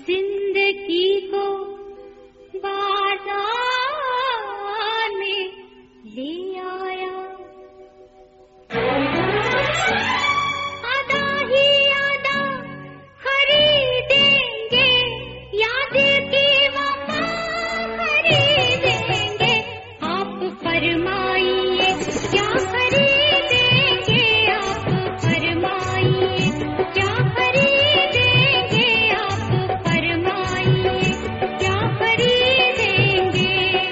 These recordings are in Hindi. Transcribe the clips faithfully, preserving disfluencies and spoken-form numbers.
जिंदगी को बाजार में ले आया। आधा ही आधा खरीदेंगे, याद की वफा खरीदेंगे। आप फरमाइए क्या खरीदेंगे, आप फरमाइए क्या खरीदेंगे, आप फरमाइए क्या खरीदेंगे।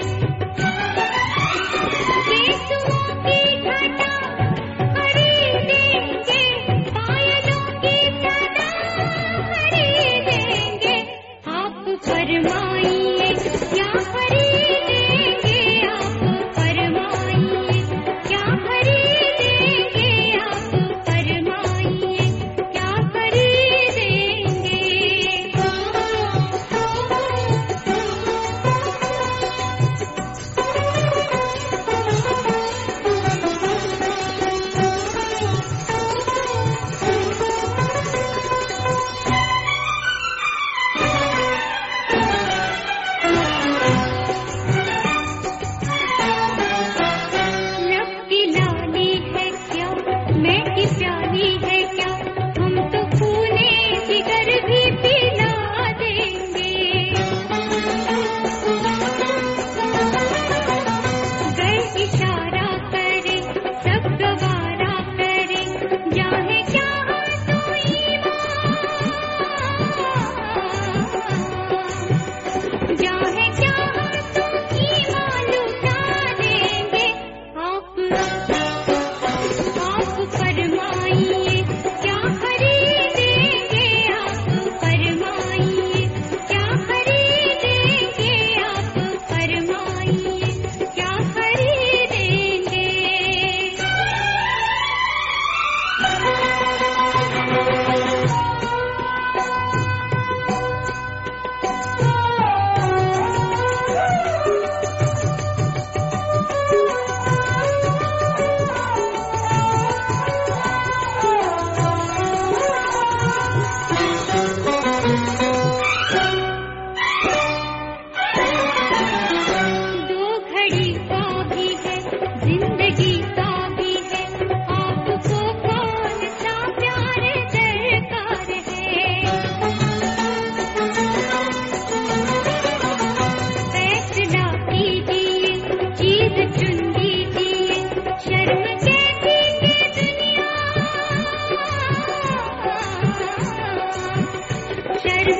केसुओं की घटा खरीदेंगे, पायलों की सदा खरीदेंगे। आप फरमाइए क्या खरीदेंगे, आप फरमाइए क्या खरीदेंगे, आप फरमाइए क्या खरीदेंगे। लब की लाली है क्या, मैं की प्याली है क्या, हम तो खूने जिगर भी पिला देंगे। गए इशारा करे सब गवारा करे, जाने क्या हम तो ईमान, जाने क्या हम तो ईमान लुटा देंगे। आप आप फरमाइए क्या खरीदेंगे, आप फरमाइए क्या खरीदेंगे, आप फरमाइए क्या खरीदेंगे। दो घड़ी का भी है, जिंदगी का भी है, आपको कौन सा प्यार दरकार है। फैसला कीजिए, चीज चुन लीजिए, शर्म कैसी ये दुनिया, शर्म